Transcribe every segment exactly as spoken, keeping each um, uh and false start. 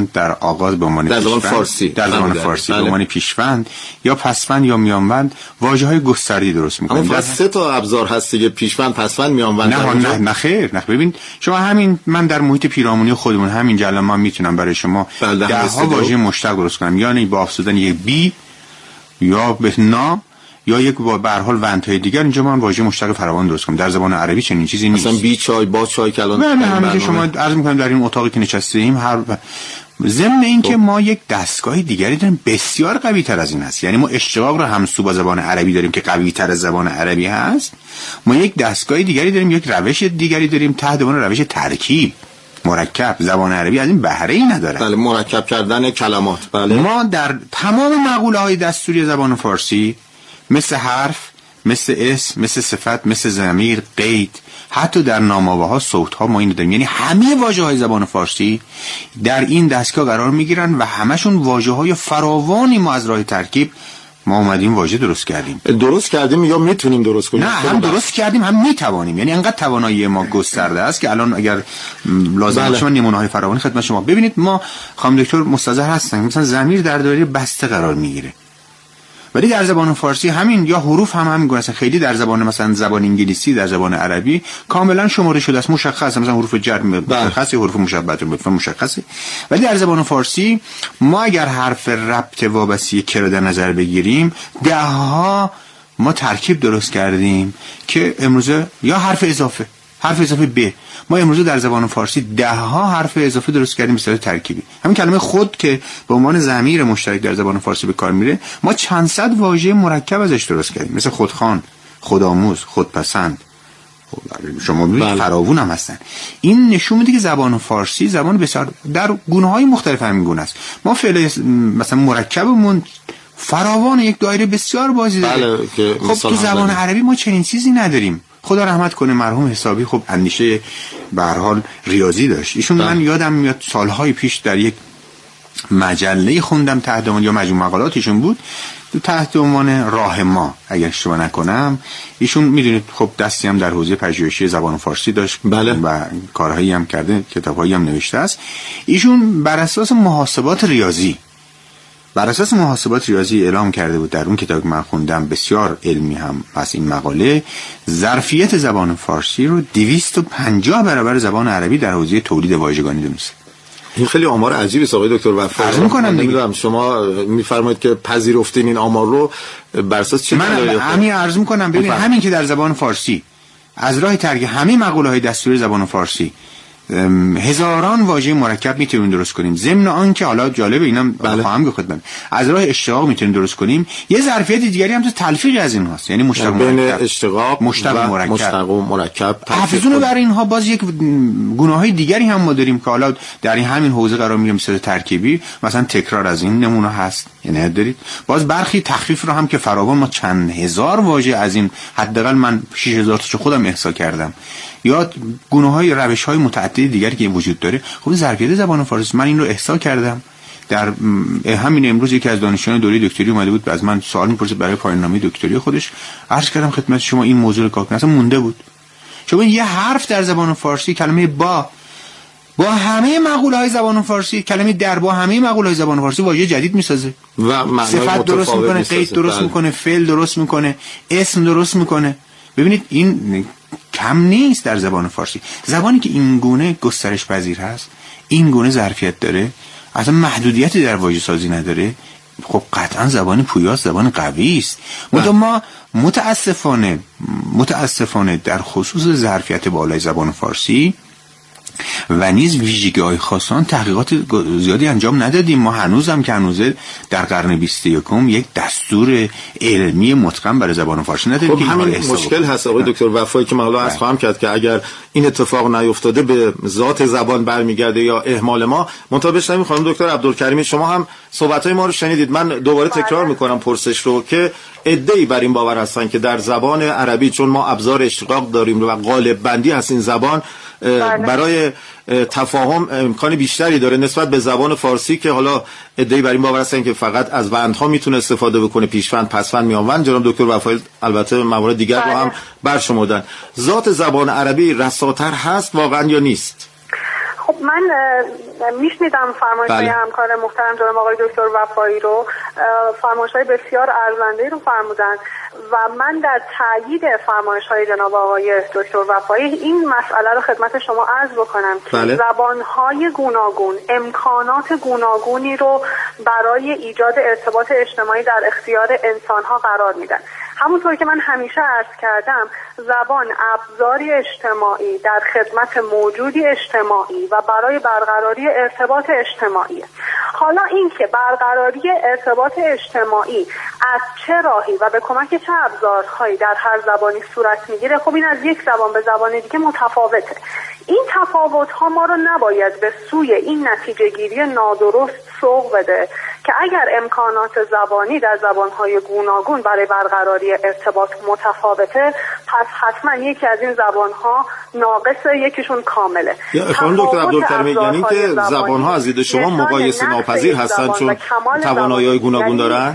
در آغاز به عنوان در زبان فارسی در زبان فارسی به عنوان پیشوند یا پسوند یا میانوند واژه‌های گستردی درست می‌کنیم. اما سه تا ابزار هست دیگه، پیشوند، پسوند، میانوند. نه نه نه خیر، نه ببین شما همین من در محیط پیرامونی خودمون همین جلسه ما میتونم برای شما ده ها واژه مشتق درست کنم، یعنی با افزودن یک بی یا به نا یا یک با به هر حال وندهای دیگر اینجا من واژه مشتق فراوان درست کنم. در زبان عربی چنین چیزی نیست. مثلا بی چای با چای کلان. نه نه همین شما عرض می‌کنم در این اتاقی که نشستیم هر ضمن این که ما یک دستگاه دیگری داریم بسیار قوی تر از این هست، یعنی ما اشتقاق رو همسو با زبان عربی داریم که قوی تر از زبان عربی هست، ما یک دستگاه دیگری داریم، یک روش دیگری داریم تحت عنوان روش ترکیب مرکب. زبان عربی از این بهره ای نداره. بله، مرکب کردن کلمات. بله، ما در تمام مقوله های دستوری زبان فارسی مثل حرف، مثل اسم، مثل صفت، مثل ضمیر، قید، حتی در نام‌آواها، صوت‌ها ما اینو داریم. یعنی همه واژه‌های زبان فارسی در این دستگاه قرار می‌گیرن و همشون واژه‌های فراوانی ما از راه ترکیب ما اومدیم واژه درست کردیم. درست کردیم یا میتونیم درست کنیم؟ نه، هم درست کردیم هم میتوانیم. یعنی انقدر توانایی ما گسترده است که الان اگر لازم باشه من نمونه‌های فراوانی خدمت شما. ببینید ما خانم دکتر مستظر هستن مثلا ضمیر در دایره بسته قرار میگیره، ولی در زبان فارسی همین یا حروف هم همین گونه است. خیلی در زبان مثلا زبان انگلیسی، در زبان عربی کاملا شماره شده است، مشخص، مثلا حروف جر مشخصه، حروف مشبعه به مشخصه. ولی در زبان فارسی ما اگر حرف ربط وابسته که رو در نظر بگیریم ده ها ما ترکیب درست کردیم که امروزه یا حرف اضافه، حرف اضافه ب، ما امروزه در زبان فارسی ده ها حرف اضافه درست کردیم به صورت ترکیبی. همین کلمه خود که به عنوان ضمیر مشترک در زبان فارسی به کار میره، ما چند صد واژه مرکب ازش درست کردیم، مثل خودخوان، خودآموز، خودپسند. شما ببینید فراوون هم هستن. این نشون میده که زبان فارسی زبان بسیار در گونه‌های مختلف همین گونه است. ما فعل مثلا مرکبمون فراوان، یک دایره بسیار بازی داره. بله، خب تو زبان عربی ما چنین چیزی نداریم. خدا رحمت کنه مرحوم حسابی، خب اندیشه به هر حال ریاضی داشت ایشون. من یادم میاد سالهای پیش در یک مجله خوندم تحت عنوان یا مجموعه مقالاتشون بود تحت عنوان راه ما اگر اشتباه نکنم. ایشون میدونید خب دستی هم در حوزه پژوهشی زبان فارسی داشت. بله. و کارهایی هم کرده، کتابهایی هم نوشته است. ایشون بر اساس محاسبات ریاضی بر اساس محاسبات ریاضی اعلام کرده بود در اون کتابی که من خوندم، بسیار علمی هم پس این مقاله، ظرفیت زبان فارسی رو دویست و پنجاه برابر زبان عربی در حوزه تولید واژگانی دونسته. این خیلی آمار عجیبی است آقای دکتر وفا. عرض می‌کنم دیگه شما می‌فرمایید که پذیرفتین این آمار رو بر اساس چه من همین عرض می‌کنم. ببین همین که در زبان فارسی از راه ترکیب همه مقوله‌های دستوری زبان فارسی هزاران واژه مرکب میتونیم درست کنیم. ضمن آن که حالا جالب اینم بله. خواهم گفت خدمت از راه اشتقاق میتونیم درست کنیم. یه ظرفیت دیگری هم تو تلفیق از این هست، یعنی مشتق بین مرکب، اشتقاق مشتق و مرکب، مشتق و مرکب. حافظون بر اینها باز یک گناههای دیگری هم ما داریم که حالا در این همین حوزه قرار میگیریم، مثل ترکیبی مثلا تکرار از این نمونه هست، یعنی دارید باز برخی تخفیف رو هم که فراوان ما چند هزار واژه از این، حداقل من شش هزار تا خودم احصا کردم، یا گونه‌های روش‌های متعدد دیگری که وجود داره. خب ظرفیت زبان فارسی من این رو احصا کردم. در همین امروز یکی از دانشجویان دوره دکتری اومده بود از من سوال می‌پرسید برای پایان‌نامه دکتری خودش. عرض کردم خدمت شما این موضوع کار کنه اصلا مونده بود. شما یه حرف در زبان فارسی، کلمه با با همه مقوله‌های زبان فارسی، کلمه در با همه مقوله‌های زبان فارسی واژه جدید می‌سازه و صفت درست می‌کنه، قید درست بله. می‌کنه، فعل درست می‌کنه، اسم درست می‌کنه. ببینید این کم نیست در زبان فارسی. زبانی که این گونه گسترش پذیر هست، این گونه ظرفیت داره، اصلا محدودیتی در واژه سازی نداره، خب قطعا زبان پویاست، زبان قوی است. منتها ما متاسفانه متاسفانه در خصوص ظرفیت بالای زبان فارسی و نیز ویژگی‌های خاصان تحقیقات زیادی انجام ندادیم. ما هنوزم که هنوزه در قرن بیست و یکم یک دستور علمی متقن برای زبان فارسی نداریم. خب همین مشکل هست آقای دکتر وفایی که من حالا عرض خواهم کرد که اگر این اتفاق نیفتاده به ذات زبان برمیگرده یا اهمال ما. منتها نمی‌خوام دکتر عبدالکریمی شما هم صحبت‌های ما رو شنیدید. من دوباره تکرار می‌کنم پرسش رو که عده‌ای بر این باور هستن که در زبان عربی چون ما ابزار اشتقاق داریم و قالب بندی هست این زبان برای تفاهم امکان بیشتری داره نسبت به زبان فارسی که حالا عده‌ای بر این باور هستن که فقط از وندها میتونه استفاده بکنه، پیشوند، پسوند، میانوند. جناب دکتر وفایی البته موارد دیگر رو هم برشمردن. ذات زبان عربی رساتر هست واقعا یا نیست؟ خب من میشنیدم فرمایش‌های بله. همکار محترم جناب آقای دکتر وفایی رو، فرمایش‌های بسیار ارزنده‌ای رو فرمودن و من در تایید فرمایش‌های جناب آقای دکتر وفایی این مسئله رو خدمت شما عرض بکنم که بله. زبان‌های گوناگون امکانات گوناگونی رو برای ایجاد ارتباط اجتماعی در اختیار انسان‌ها قرار میدن. همونطور که من همیشه عرض کردم، زبان ابزاری اجتماعی در خدمت موجودی اجتماعی و برای برقراری ارتباط اجتماعی. حالا این که برقراری ارتباط اجتماعی از چه راهی و به کمک چه ابزارهایی در هر زبانی صورت میگیره، خب این از یک زبان به زبان دیگه متفاوته. این تفاوت‌ها ما رو نباید به سوی این نتیجه گیری نادرست سوق بده که اگر امکانات زبانی در زبان‌های گوناگون برای برقراری ارتباط متفاوته، پس حتما یکی از این زبان‌ها ناقصه، یکیشون کامله. خانم دکتر عبدالکریمی، یعنی که زبان‌ها از دید شما مقایسه ناپذیر هستن چون توانایی‌های گوناگون دارن؟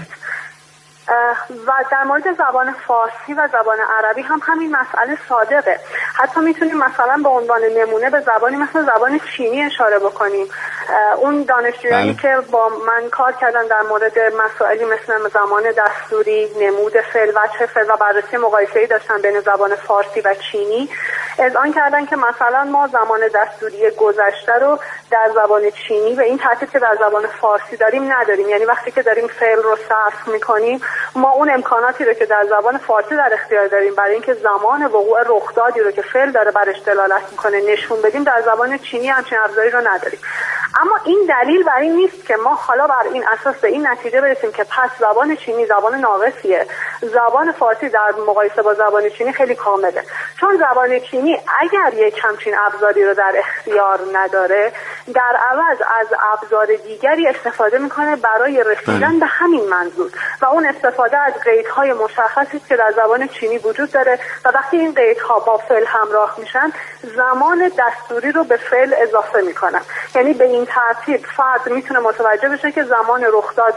و در مورد زبان فارسی و زبان عربی هم همین مسئله صادقه. حتی میتونیم مثلا به عنوان نمونه به زبانی مثل زبان چینی اشاره بکنیم. اون دانشجویانی که با من کار کردن در مورد مسائلی مثل زمان دستوری، نمود فعل، وجه فعل و بررسی مقایسه‌ای داشتن بین زبان فارسی و چینی، اذعان کردن که مثلا ما زمان دستوری گذشته رو در زبان چینی به این ترتیب که در زبان فارسی داریم نداریم. یعنی وقتی که داریم فعل رو صرف میکنیم، ما اون امکاناتی رو که در زبان فارسی در اختیار داریم برای اینکه زمان وقوع رخدادی رو که فعل داره برش دلالت میکنه نشون بدیم، در زبان چینی همچین ابزاری رو نداریم. اما این دلیل بر این نیست که ما حالا بر این اساس به این نتیجه برسیم که پس زبان چینی زبان ناقصیه، زبان فارسی در مقایسه با زبان چینی خیلی کامله. چون زبان چینی اگر یک همچین ابزاری رو در اختیار نداره، در عوض از ابزار دیگری استفاده میکنه برای رسیدن به همین منظور و اون استفاده از قیدهای مشخصی که در زبان چینی وجود داره و وقتی این قیدها با فعل همراه میشن، زمان دستوری رو به فعل اضافه میکنن. یعنی به این ترتیب فرد میتونه متوجه بشه که زمان رخداد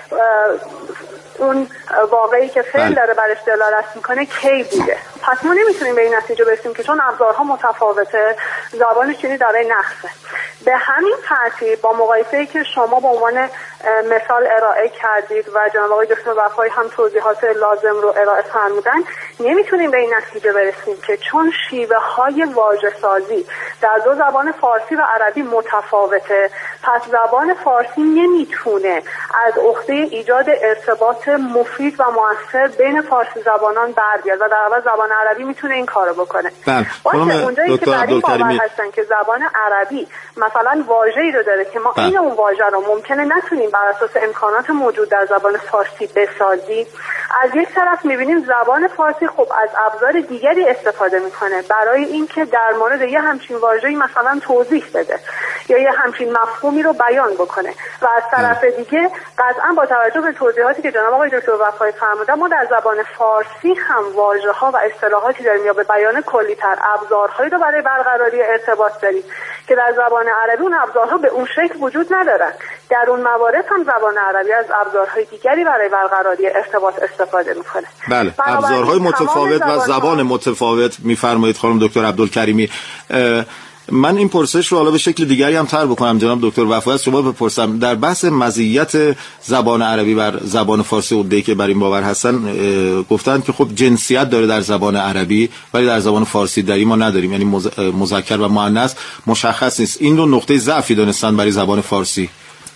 اون واقعی که فعل داره برش دلالت میکنه کی بوده. پس ما نمیتونیم به این نتیجه برسیم که چون ابزارها متفاوته زبان چینی داره نقصه. به همین ترتیب با مقایسه‌ای که شما به عنوان مثال ارائه کردید و جناب آقای دکتر وفایی هم توضیحات لازم رو ارائه فرمودن، نمیتونیم به این نتیجه برسیم که چون شیوه های واژه سازی در دو زبان فارسی و عربی متفاوته، پس زبان فارسی نمیتونه از عهده ایجاد ارتباط مفید و مؤثر بین فارسی زبانان بر بیاد و در عوض زبان عربی میتونه این کارو بکنه. باشه اونجایی که در این باور هستن که زبان عربی مثلا واژه‌ای رو داره که ما این اون واژه رو ممکنه نتونیم بر اساس امکانات موجود در زبان فارسی بسازیم، از یک طرف میبینیم زبان فارسی خب از ابزار دیگری استفاده میکنه برای اینکه در مورد یه همچین واژه‌ای مثلا توضیح بده یا یه همچین مفهومی رو بیان بکنه و از طرف دیگه قطعا با توجه به توضیحاتی که جناب آقای دکتر وفایی فرمودن، ما در زبان فارسی هم واژه‌ها و اصطلاحاتی داریم یا به بیان کلی‌تر ابزارهایی رو برای برقراری ارتباط داریم که در زبان عربی اون ابزارها به اون شکل وجود ندارن. در اون موارد هم زبان عربی از ابزارهای دیگری برای برقراری ارتباط استفاده میکنه. بله، ابزارهای متفاوت و زبان متفاوت میفرمایید خانم دکتر عبدالکریمی. من این پرسش رو حالا به شکل دیگری هم طرح بکنم جناب دکتر وفایی، از شما بپرسم در بحث مزیت زبان عربی بر زبان فارسی، عده‌ای که بر این باور هستن گفتن که خب جنسیت داره در زبان عربی ولی در زبان فارسی داری ما نداریم، یعنی مذکر و مؤنث مشخص نیست. این رو نقطه ضعفی دونستن برای زبان فارسی.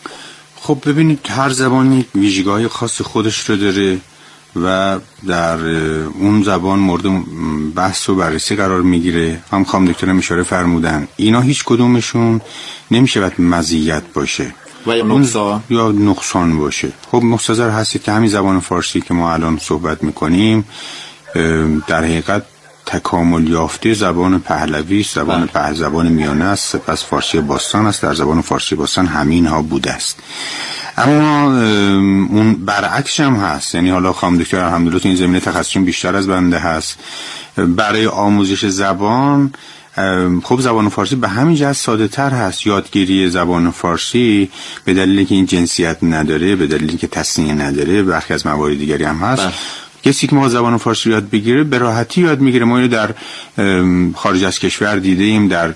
خب ببینید هر زبانی ویژگی‌های خاص خودش رو داره و در اون زبان مورد بحث و بررسی قرار میگیره. هم خانم دکترم اشاره فرمودن اینا هیچ کدومشون نمیشه باید مزیت باشه و یا نقصان یا نقصان باشه. خب مستظر هستید که همین زبان فارسی که ما الان صحبت میکنیم در حقیقت تکامل یافته زبان پهلوی، زبان پهل زبان میانه است، سپس فارسی باستان است. در زبان فارسی باستان همین ها بوده است. اما اون برعکس هم هست، یعنی حالا خانم دکتر الحمدلله تو این زمینه تخصصشون بیشتر از بنده هست. برای آموزش زبان خب زبان فارسی به همین جهت ساده تر هست. یادگیری زبان فارسی به دلیل که این جنسیت نداره، به دلیل که تصنیع نداره، برخی از موارد دیگری هم هست، کسی که ما زبان فارسی یاد بگیره به راحتی یاد میگیره. ما اینو در خارج از کشور دیدیم، در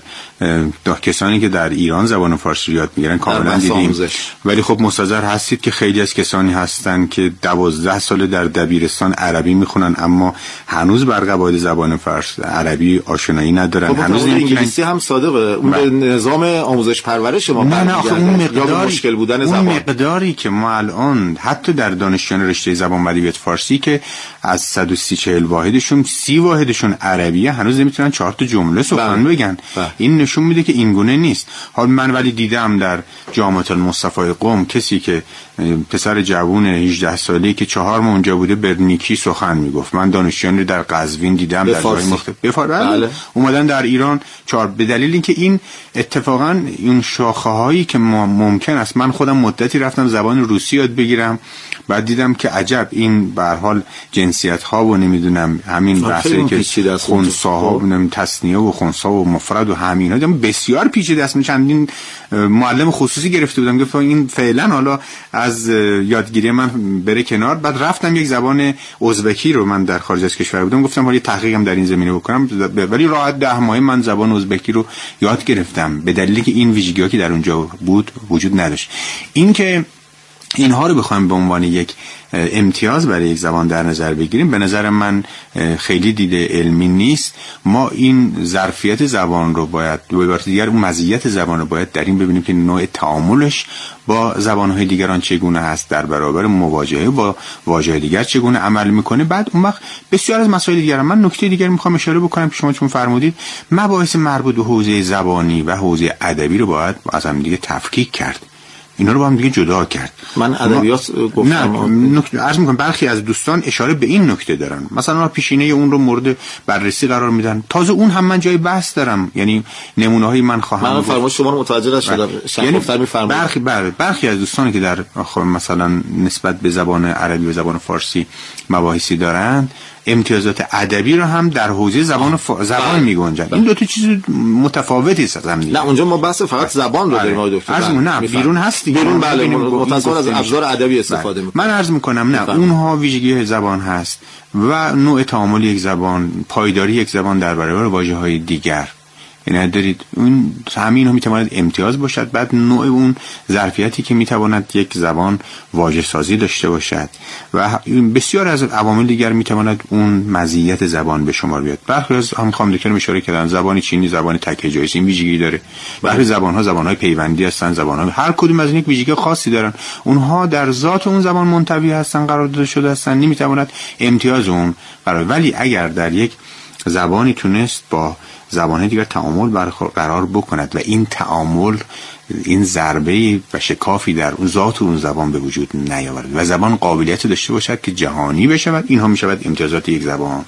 کسانی که در ایران زبان فارسی یاد میگیرن کاملا دیدیم. ولی خب مستحضر هستید که خیلی از کسانی هستن که دوازده سال در دبیرستان عربی میخونن اما هنوز بر قواعد زبان فارسی عربی آشنایی ندارن. خب هنوز انگلیسی هم صادقه اون به نظام آموزش پرورش ما نه نه اون مقداری مشکل بودن اون زبان مقداری که ما الان حتی در دانشجویان رشته زبان و ادبیات فارسی که از صد و سی چهل واحدشون سی واحدشون عربیه هنوز نمیتونن چهار تا جمله سخن بگن. بله. این نشون میده که این گونه نیست. حال من ولی دیدم در جامعه المصطفی قم کسی که پسر جوون هجده ساله‌ای که چهار ماه اونجا بوده به نیکی سخن میگفت. من دانشجویان رو در قزوین دیدم در جای مختلف بفار بله. اومدن در ایران چهار به دلیل اینکه این اتفاقا این شاخه هایی که ممکن است. من خودم مدتی رفتم زبان روسی یاد بگیرم، بعد دیدم که عجب این به هر حال جنسیت ها و نمیدونم همین بحثی که خنثاها و تثنیه و خنثا و مفرد و همینا دیدم بسیار پیچیده است. من چندین معلم خصوصی گرفته بودم گفتم این فعلا حالا از یادگیری من بره کنار. بعد رفتم یک زبان ازبکی رو، من در خارج از کشور بودم، گفتم حالا یه تحقیقم در این زمینه بکنم، ولی راحت ده ماه من زبان ازبکی رو یاد گرفتم به دلیلی که این ویژگی‌ها که در اونجا بود وجود نداشت. این که اینها رو بخوایم به عنوان یک امتیاز برای یک زبان در نظر بگیریم به نظر من خیلی دیده علمی نیست. ما این ظرفیت زبان رو باید به عبارت دیگر اون مزیت زبان رو باید در این ببینیم که نوع تعاملش با زبان‌های دیگران چگونه هست، در برابر مواجهه با واژه دیگر چگونه عمل میکنه. بعد اون وقت بسیار از مسائل دیگر من نکته دیگر میخوام اشاره بکنم که شما چون فرمودید مباحث مربوط به حوزه زبانی و حوزه ادبی رو باید از هم دیگه تفکیک کرد، اینا رو با هم دیگه جدا کرد. من ادبیات گفتم نه عرض میکنم برخی از دوستان اشاره به این نکته دارن، مثلا پیشینه اون رو مورد بررسی قرار میدن، تازه اون هم من جای بحث دارم، یعنی نمونه‌های من خواهم من فرمایش شما رو متوجه شدم. یعنی برخی بر برخی از دوستانی که در مثلا نسبت به زبان عربی و زبان فارسی مباحثی دارن امتیازات ادبی رو هم در حوزه زبان ف... زبان میگنجن. این دو تا چیز متفاوتی است از هم دیگه. نه اونجا ما بحث فقط زبان رو داریم آقای دکتر. عرض نه بیرون هست دیگه. بیرون بله متأسفانه از ابزار ادبی استفاده میکنه. من عرض میکنم نه بفرم. اونها ویژگی زبان هست و نوع تعامل یک زبان، پایداری یک زبان در برابر واژه‌های دیگر. یعنی دارید اون همین هم میتواند امتیاز باشد. بعد نوع اون ظرفیتی که میتواند یک زبان واژه سازی داشته باشد و بسیار از عوامل دیگر میتواند اون مزیت زبان به شمار بیاد. برخی از هم خانم دکتر اشاره کردن زبان چینی زبان تک هجایی است، این ویژگی داره. برخی زبان‌ها زبان‌های پیوندی هستن، زبان‌ها هر کدوم از این یک ویژگی خاصی دارن، اونها در ذات اون زبان منطوی هستن، قرار داده شده هستن، نمیتواند امتیاز اون قرار. ولی اگر در یک زبانی تونست با زبان‌های دیگر تعامل برقرار بکند و این تعامل این ضربه و شکافی در اون ذات اون زبان به وجود نیاورد و زبان قابلیت داشته باشد که جهانی بشود، اینها میشود امتیازات یک زبان.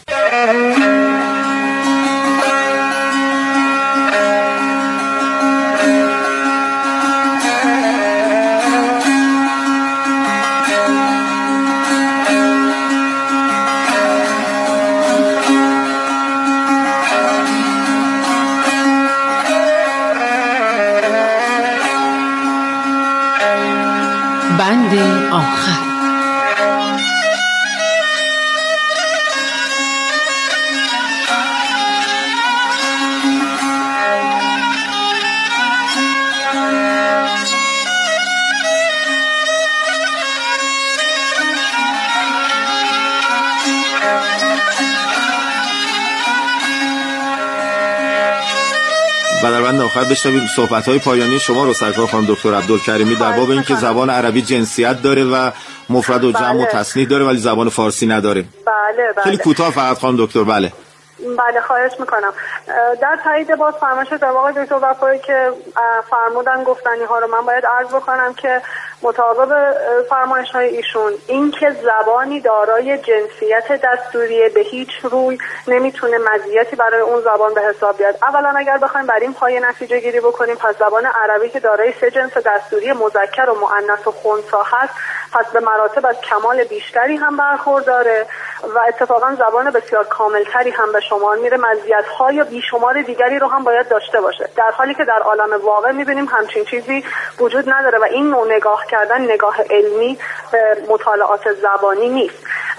بند آخر. در بند آخر بشنویم صحبت‌های پایانی شما رو سرکار خانم دکتر عبدالکریمی در باب اینکه زبان عربی جنسیت داره و مفرد و جمع و تصنیع داره ولی زبان فارسی نداره. بله بله. خیلی کوتاه فقط خانم دکتر. بله. بله خواهش میکنم. در تایید باز فرمایش در واقع دکتر وفایی که فرمودن گفتنی ها رو من باید عرض بکنم که مطابق فرمایش های ایشون این که زبانی دارای جنسیت دستوری به هیچ روی نمیتونه مزیتی برای اون زبان به حساب بیاد. اولا اگر بخوایم بر این پایه نتیجه گیری بکنیم پس زبان عربی که دارای سه جنس دستوری مذکر و مؤنث و خنثی هست پس به مراتب از کمال بیشتری هم برخورداره و اتفاقا زبان بسیار کاملتری هم به شمار میره، مزیت‌های یا بیشمار دیگری رو هم باید داشته باشه، در حالی که در عالم واقع میبینیم همچین چیزی وجود نداره و این نوع نگاه کردن نگاه علمی به مطالعات زبانی نیست.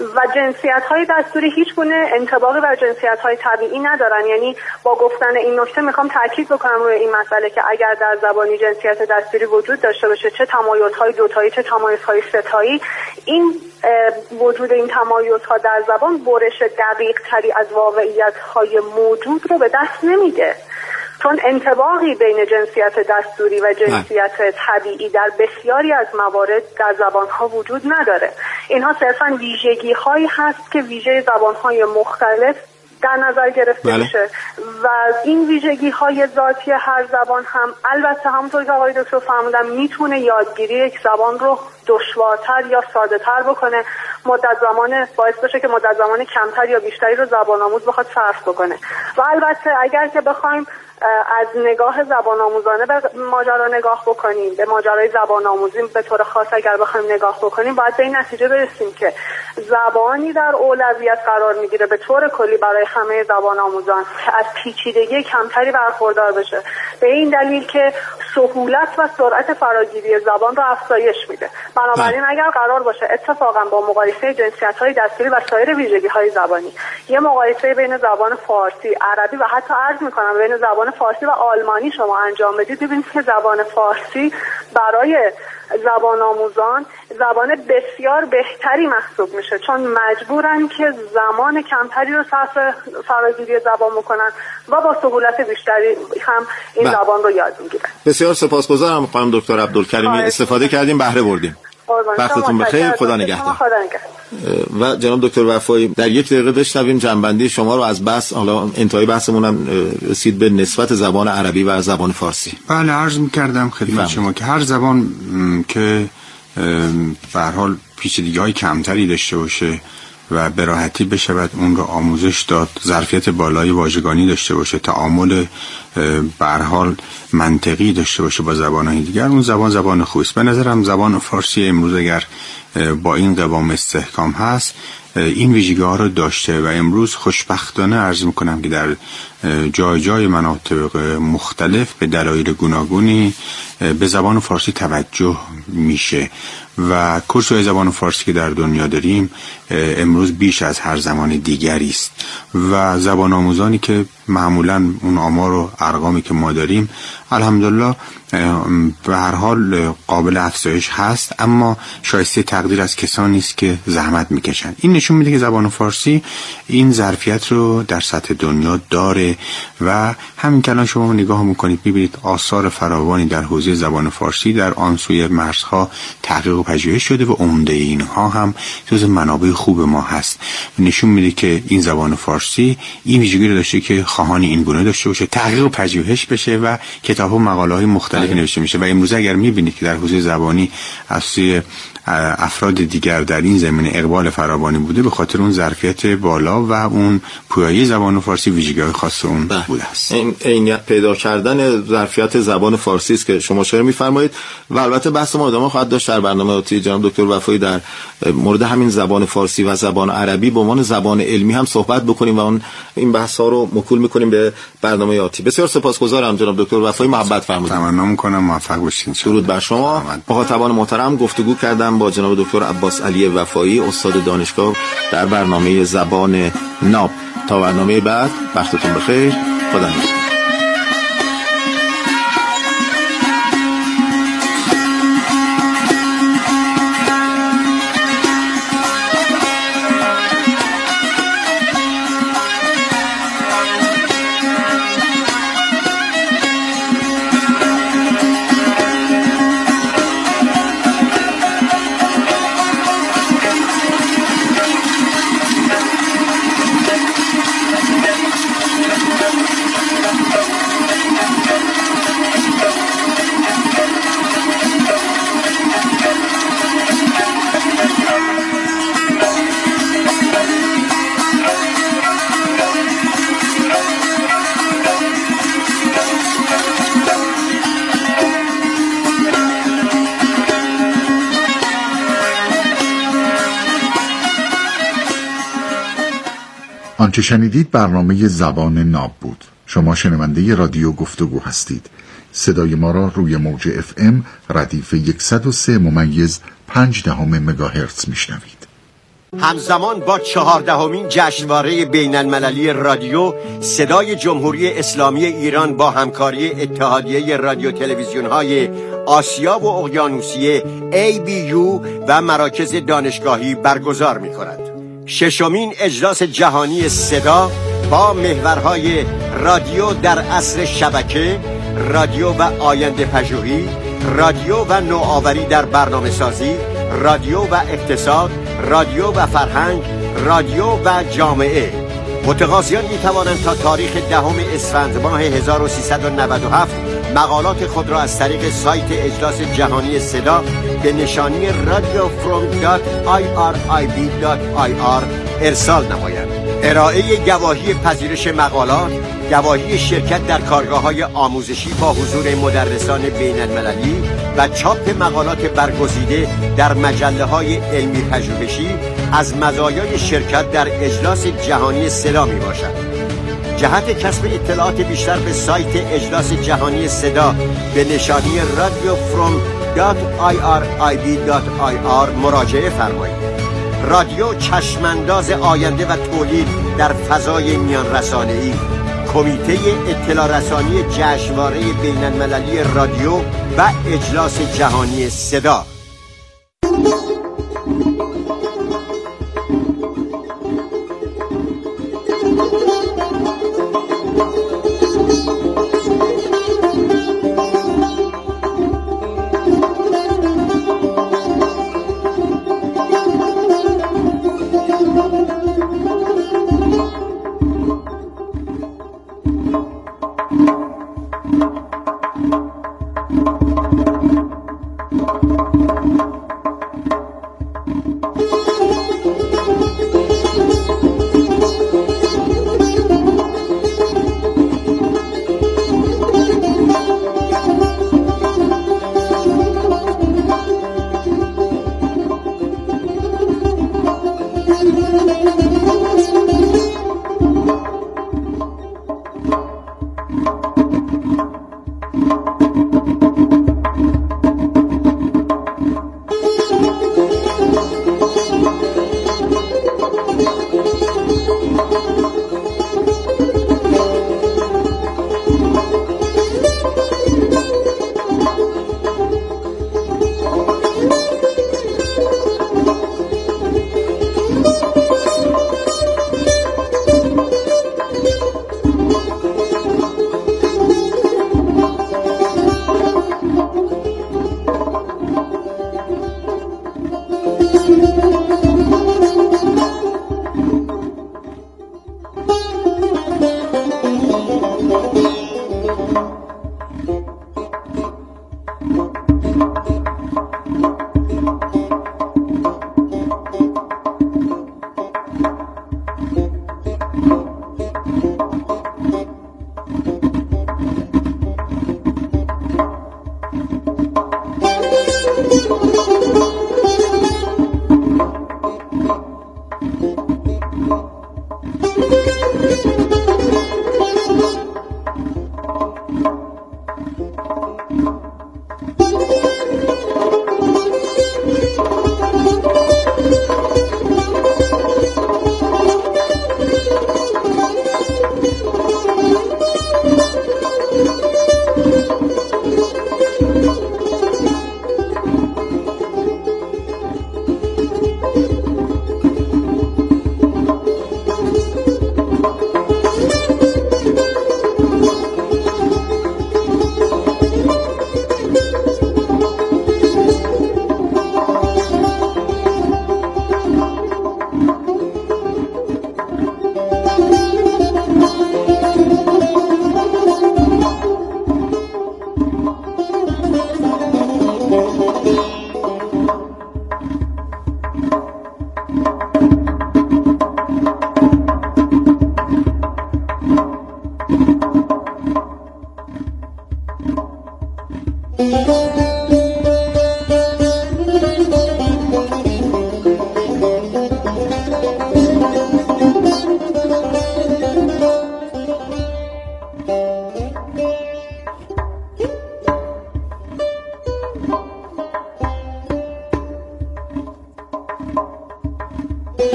و جنسیت‌های دستوری هیچ گونه انطباقی بر جنسیت‌های طبیعی ندارن. یعنی با گفتن این نکته میخوام تاکید بکنم روی این مسئله که اگر در زبانی جنسیت دستوری وجود داشته باشه، چه تمایزهای دوتایی چه تمایزهای ستایی، این وجود این تمایزها در زبان برش دقیق تری از واقعیت‌های موجود رو به دست نمیده، چون انطباقی بین جنسیت دستوری و جنسیت طبیعی در بسیاری از موارد در زبانها وجود نداره. اینها صرفاً ویژگی‌هایی هست که ویژه زبانهای مختلف در نظر گرفته بله. میشه و این ویژگی‌های ذاتی هر زبان هم البته همونطور که آقای دکتر فرمودن میتونه یادگیری یک زبان رو دشوارتر یا ساده‌تر بکنه، مدت زمان باعث بشه که مدت زمان کمتر یا بیشتری رو زبان آموز بخواد صرف بکنه. و البته اگر که بخوایم از نگاه زبان آموزانه به ماجرا نگاه بکنیم، به ماجرای زبان آموزی به طور خاص اگر بخوایم نگاه بکنیم، باید به این نتیجه برسیم که زبانی در اولویت قرار میگیره به طور کلی برای همه زبان آموزان که از پیچیدگی کمتری برخوردار بشه، به این دلیل که سهولت و سرعت فراگیری زبان رو افزایش میده. بنابراین اگر قرار باشه اتفاقا با مقایسه جنسیت‌های دستوری و سایر ویژگی‌های زبانی یه مقایسه بین زبان فارسی، عربی و حتی عرض می‌کنم بین زبان فارسی و آلمانی شما انجام بدید، ببینید که زبان فارسی برای زبان آموزان زبان بسیار بهتری محسوب میشه، چون مجبورن که زمان کمتری رو صرف فراگیری زبان بکنن و با سهولت بیشتری هم این با. زبان رو یاد میگیرن. بسیار سپاسگزارم خانم دکتر عبدالکریمی، استفاده کردیم، بهره بردیم. وقتتون بخیر، خدا نگهدار. و جناب دکتر وفایی در یک دقیقه بشنویم جنبندی شما رو از بحث. حالا انتهای بحثمون هم رسید به نسبت زبان عربی و زبان فارسی. بله، عرض می‌کردم خدمت شما که هر زبان که به هر حال پیچیدگی‌های کمتری داشته باشه و به راحتی بشود اون رو آموزش داد، ظرفیت بالای واژگانی داشته باشه، تعامل به هر حال منطقی داشته باشه با زبان‌های دیگر، اون زبان زبان خوبی است. به نظرم زبان فارسی امروز اگر با این قوام استحکام هست، این ویژگی‌ها رو داشته و امروز خوشبختانه عرض می‌کنم که در جای جای مناطق مختلف به دلایل گوناگونی به زبان فارسی توجه میشه و کورس‌های زبان فارسی که در دنیا داریم امروز بیش از هر زمان دیگری است و زبان آموزانی که معمولاً اون آمار و ارقامی که ما داریم الحمدلله به هر حال قابل افزایش هست، اما شایسته تقدیر از کسانی است که زحمت میکشن. این نشون میده که زبان فارسی این ظرفیت رو در سطح دنیا داره و همین که الان شما نگاه میکنید میبینید آثار فراوانی در حوزه زبان فارسی در آن سوی مرزها تحقیق و پژوهش شده و عمده اینها هم جز منابع خوب ما هست. نشون میده که این زبان فارسی این ویژگی رو داشته که خواهان این گونه داشته باشه، تحقیق و پژوهش بشه و کتاب و مقاله‌های مختلفی نوشته میشه و امروز اگر میبینید که در حوزه زبانی از سوی افراد دیگر در این زمینه اقبال فراوانی بوده، به خاطر اون ظرفیت بالا و اون پویایی زبان فارسی ویژگی‌های خاص اون بوده است. این عینیت پیدا کردن ظرفیت زبان فارسی است که شما اشاره می‌فرمایید و البته بحث ما ادامه خواهد داشت در برنامه آتی. جناب دکتر وفایی در مورد همین زبان فارسی و زبان عربی به عنوان زبان علمی هم صحبت بکنیم و اون این بحث‌ها رو موکول می‌کنیم به برنامه آتی. بسیار سپاسگزارم جناب دکتر وفایی، محبت فرمودید. تمنا می‌کنم موفق باشین. درود بر شما. مخاطبان محترم، گفتگو کردم با جناب دکتر عباس علی وفایی، استاد دانشگاه، در برنامه زبان ناب. تا برنامه بعد، وقتتون بخیر. خدا نگهدار. آنچه شنیدید برنامه زبان ناب بود. شما شنونده رادیو گفتگو هستید. صدای ما را روی موج اف ام ردیف صد و سه ممیز پنج دهم مگاهرتز میشنوید. همزمان با چهاردهمین جشنواره بین المللی رادیو، صدای جمهوری اسلامی ایران با همکاری اتحادیه رادیو تلویزیون های آسیا و اقیانوسیه ای بی یو و مراکز دانشگاهی برگزار می کند. ششمین اجلاس جهانی صدا با محورهای رادیو در عصر شبکه، رادیو و آینده پژوهی، رادیو و نوآوری در برنامه سازی، رادیو و اقتصاد، رادیو و فرهنگ، رادیو و جامعه. متقاضیان می توانند تا تاریخ دهم اسفند ماه هزار و سیصد و نود و هفت مقالات خود را از طریق سایت اجلاس جهانی صدا به نشانی رادیو فروم دات آی آر آی بی دات آی آر ارسال نمایند. ارائه گواهی پذیرش مقالات، گواهی شرکت در کارگاه‌های آموزشی با حضور مدرسان بین المللی و چاپ مقالات برگزیده در مجله‌های علمی پژوهشی از مزایای شرکت در اجلاس جهانی صدا میباشد. جهت کسب اطلاعات بیشتر به سایت اجلاس جهانی صدا به نشانی رادیو فروم دات آی آر آی بی دات آی آر مراجعه فرمایید. رادیو چشمانداز آینده و تولید در فضای میان رسانه‌ای. کمیته اطلاع رسانی جشنواره بین المللی رادیو و اجلاس جهانی صدا.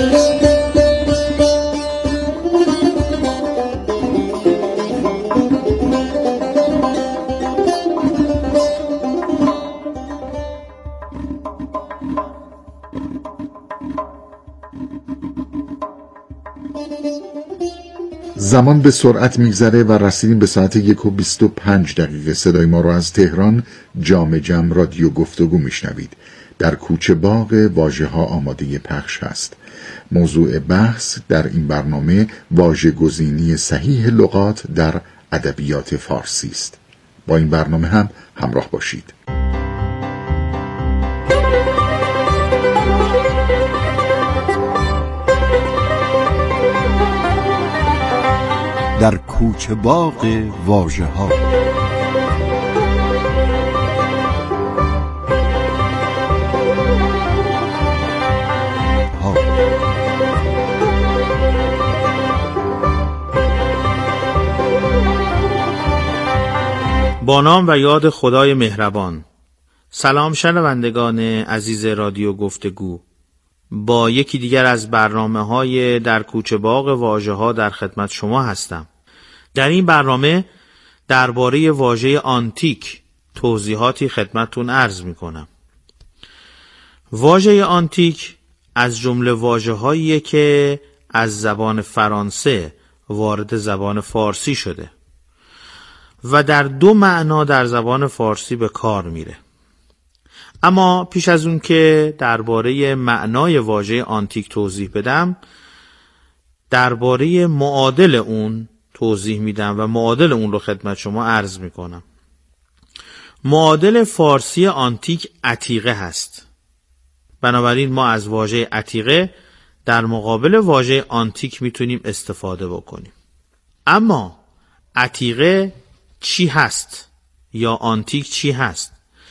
زمان به سرعت میگذره و رسیدیم به ساعت یک و بیست و پنج دقیقه. صدای ما رو از تهران جام جم رادیو گفتگو میشنوید. در کوچه باغ واژه ها آماده پخش هست. موضوع بحث در این برنامه واژه گزینی صحیح لغات در ادبیات فارسی است. با این برنامه هم همراه باشید. در کوچه باغ واژه ها. با نام و یاد خدای مهربان. سلام شنوندگان عزیز رادیو گفتگو، با یکی دیگر از برنامه‌های در کوچه باغ واژه‌ها در خدمت شما هستم. در این برنامه درباره واژه آنتیک توضیحاتی خدمتتون عرض می‌کنم. واژه آنتیک از جمله واژه‌هاییه که از زبان فرانسه وارد زبان فارسی شده و در دو معنا در زبان فارسی به کار میره. اما پیش از اون که درباره معنای واژه آنتیک توضیح بدم، درباره معادل اون توضیح میدم و معادل اون رو خدمت شما عرض میکنم. معادل فارسی آنتیک عتیقه هست. بنابراین ما از واژه عتیقه در مقابل واژه آنتیک میتونیم استفاده بکنیم. اما عتیقه چی هست یا آنتیک چی هست؟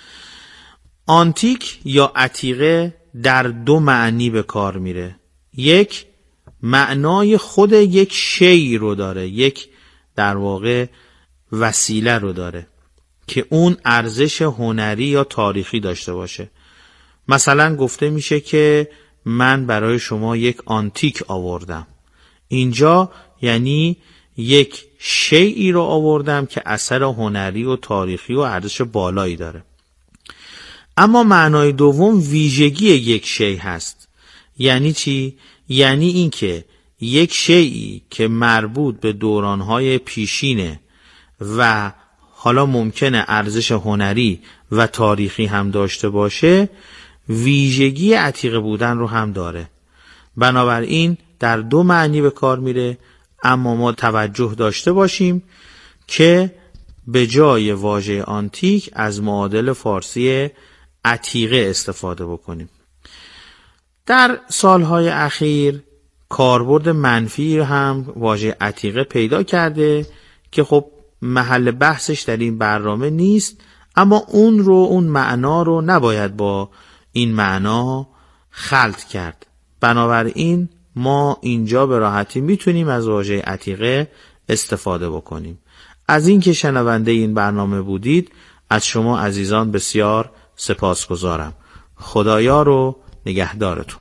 آنتیک یا عتیقه در دو معنی به کار میره. یک، معنای خود یک شی رو داره، یک در واقع وسیله رو داره که اون ارزش هنری یا تاریخی داشته باشه. مثلا گفته میشه که من برای شما یک آنتیک آوردم. اینجا یعنی یک شیئی رو آوردم که اثر هنری و تاریخی و ارزش بالایی داره. اما معنای دوم ویژگی یک شی هست. یعنی چی؟ یعنی این که یک شیئی که مربوط به دورانهای پیشینه و حالا ممکنه ارزش هنری و تاریخی هم داشته باشه، ویژگی عتیقه بودن رو هم داره. بنابراین در دو معنی به کار میره، اما ما توجه داشته باشیم که به جای واژه آنتیک از معادل فارسی عتیقه استفاده بکنیم. در سالهای اخیر کاربرد منفی هم واژه عتیقه پیدا کرده که خب محل بحثش در این برنامه نیست، اما اون رو اون معنا رو نباید با این معنا خلط کرد. بنابراین ما اینجا به راحتی میتونیم از واژه عتیقه استفاده بکنیم. از این که شنونده این برنامه بودید از شما عزیزان بسیار سپاسگزارم. خدایار و نگهدارتون.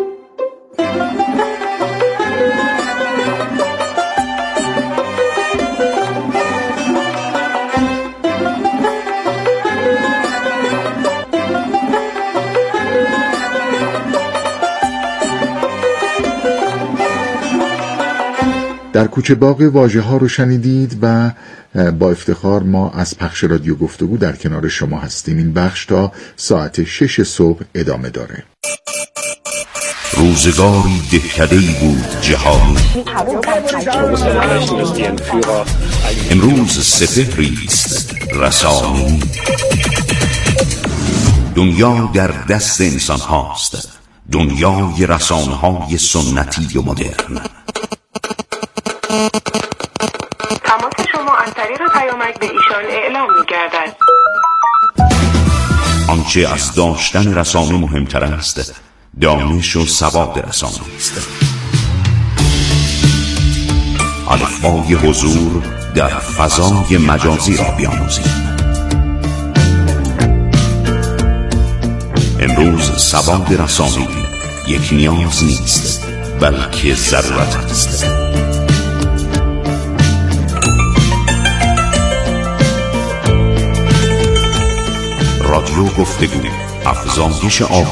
در کوچه باغ واژه ها رو شنیدید و با افتخار ما از پخش رادیو گفتگو در کنار شما هستیم. این بخش تا ساعت شش صبح ادامه داره. روزگاری دهکده‌ای بود جهانی، امروز سپهریست رسانی. دنیا در دست انسان هاست، دنیای رسانه های سنتی و مدرن. تماس شما از طریق پیامک به ایشان اعلام می‌گردد. آنچه از داشتن رسانه مهمتر است، دانش و سواد رسانه است. الفبای حضور در فضای مجازی را بیاموزید. امروز سواد رسانه‌ای یک نیاز نیست، بلکه ضرورت است. رادیو گفتگو، افزایش آگاهی